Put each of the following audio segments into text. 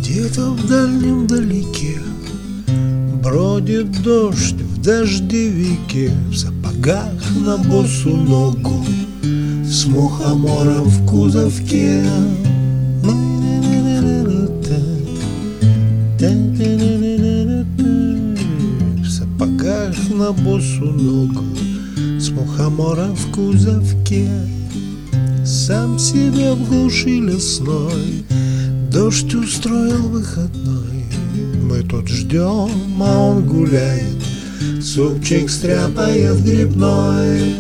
Где-то в дальнем вдалеке бродит дождь в дождевике, в сапогах на босу ногу, с мухомором в кузовке. В сапогах на босу ногу, с мухомором в кузовке. Сам себе в глуши лесной дождь устроил выходной. Мы тут ждем, а он гуляет, супчик стряпает грибной.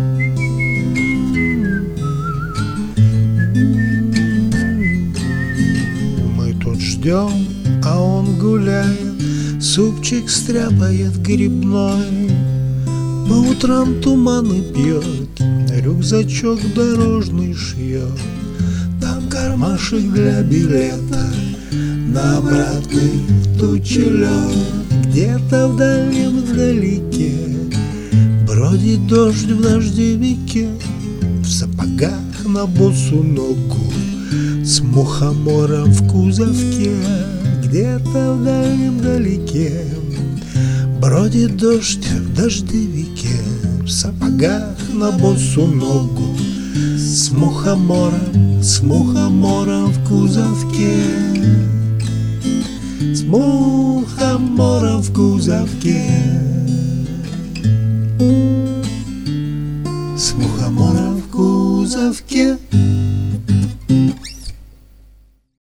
Мы тут ждем, а он гуляет, супчик стряпает грибной. По утрам туманы пьет, рюкзачок дорожный шьет. Там кармашек для билета, на обратный тучи лед. Где-то в дальнем вдалеке бродит дождь в дождевике, в сапогах на босу ногу, с мухомором в кузовке. Где-то в дальнем вдалеке бродит дождь в дождевике, в сапогах на босу ногу, с мухомором в кузовке. С мухомором в кузовке.